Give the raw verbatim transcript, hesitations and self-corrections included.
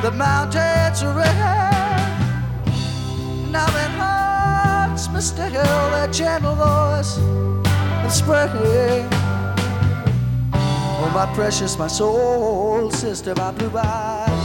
the mountains are red. Now that hearts mistake their gentle voice and spreading. Oh, my precious, my soul sister, my blue eyes.